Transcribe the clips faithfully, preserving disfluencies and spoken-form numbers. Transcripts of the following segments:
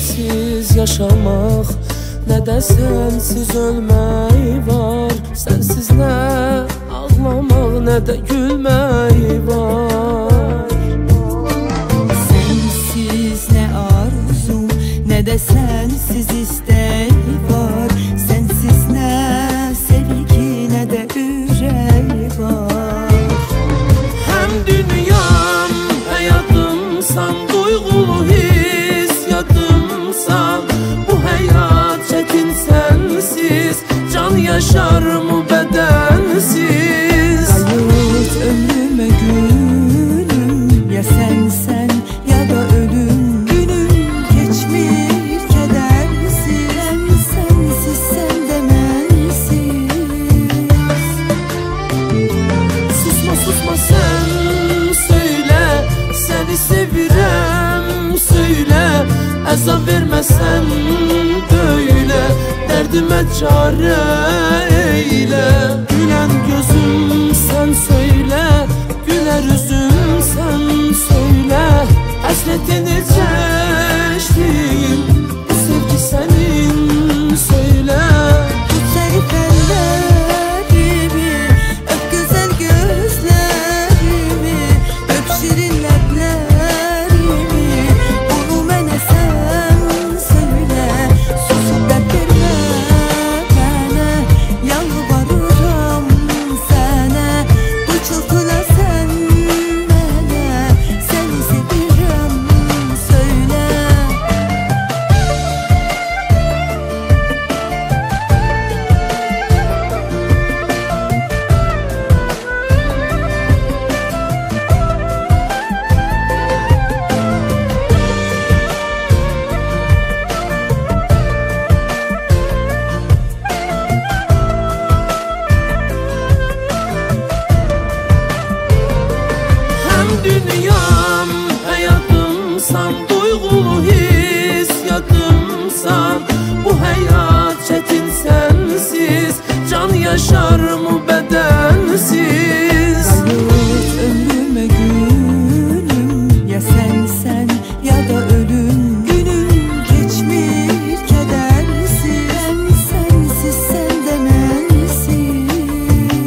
sensiz yaşamak, ne de sensiz ölmek var. Sensiz ne ağlamak, ne de gülmek var. Sensiz ne arzu, ne de sensiz istek var. Sensiz ne sevgi, ne de ürek var. Hem dünyam, hayatımsan, duygulu hissiyatımsan. Bu hayat çetin sensiz, can yaşar mı bedensiz? Kayıt ömrüme gülüm, ya sen sen ya da ölüm. Günüm geçmiş kedersiz, ben sensiz sen demensiz. Susma susma sen söyle, seni sevirem söyle. Azap vermesen böyle, derdime çare eyle. Gülen gözüm sen söyle, güler yüzüm sen söyle. Hasretini çektim, bu sevgi senin söyle. Tut zarif ellerimi, öp güzel gözlerimi, öp şirin leplerimi. Bunu bana sen söyle, susup dert verme bana. Yalvarırım sana, bu çılgına sen bana. Seni seviyorum söyle. Dünyam, hayatımsan, duygulu hissiyatımsan. Bu hayat çetin sensiz, can yaşar mı bedensiz? Kayıt ömrüme gülüm, ya sen sen ya da ölüm. Günüm geçmiş kedersiz, ben sensiz sen demensiz.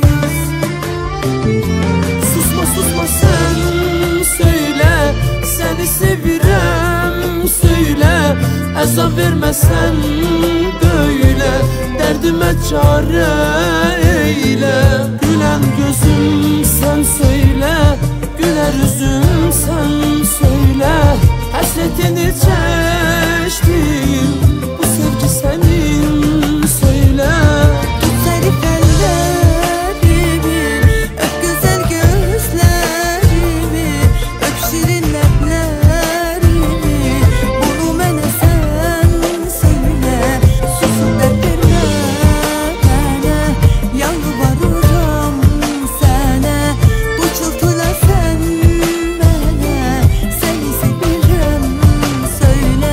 Susma susma sen söyle, seni sevirem söyle. Azap vermesen böyle, derdime çare eyle. Gülen gözüm sen söyle, güler yüzüm sen söyle. Hasretini çektim, bu sevgi senin söyle. Tut zarif ellerimi, öp güzel gözlerimi, öp şirin leplerimi. Bunu bana sen söyle, susup dert verme bana. Yalvarırım sana, bu çılgına sen bana. Seni seviyorum söyle.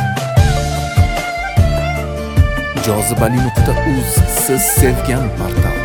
Cazibeli nokta uz siz sevgan partal.